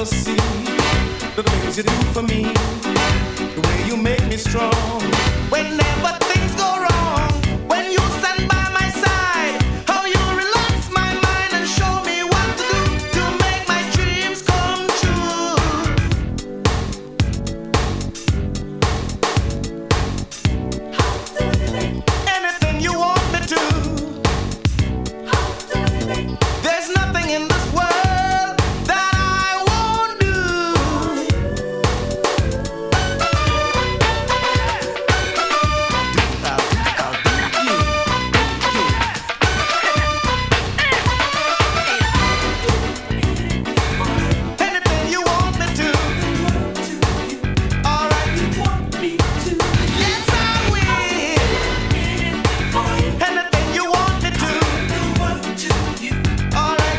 see the things you do for me, the way you make me strong. Whenever things go wrong, when you stand by my side, how you relax my mind and show me what to do to make my dreams come true. Anything you want me to. There's nothing in this world that I won't do. Anything you want me to. All right. Yes, I will. Anything you want me to. All right.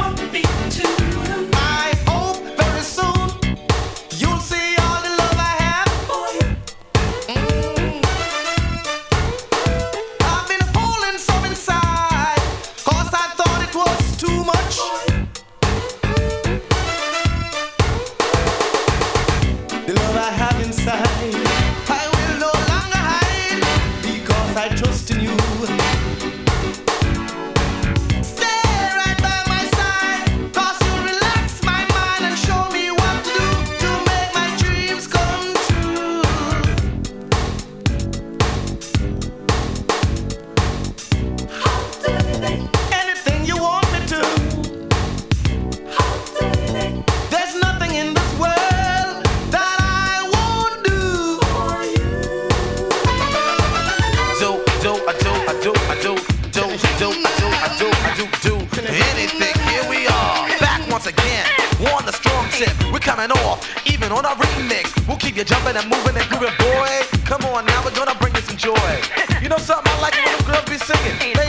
I hope very soon you'll see all the love I have. I've been holding some inside, 'cause I thought it was too much. The love I have inside, I will no longer hide, because I trust in you. Stay right by my side, 'cause you relax my mind and show me what to do to make my dreams come true. Anything you want me to. There's nothing in this world that I won't do. Do anything. Here we are, back once again. On the strong tip, we're coming off, even on our remix. We'll keep you jumping and moving and grooving, boy. Come on now, we're gonna bring you some joy. You know something I like it when the girls be singing.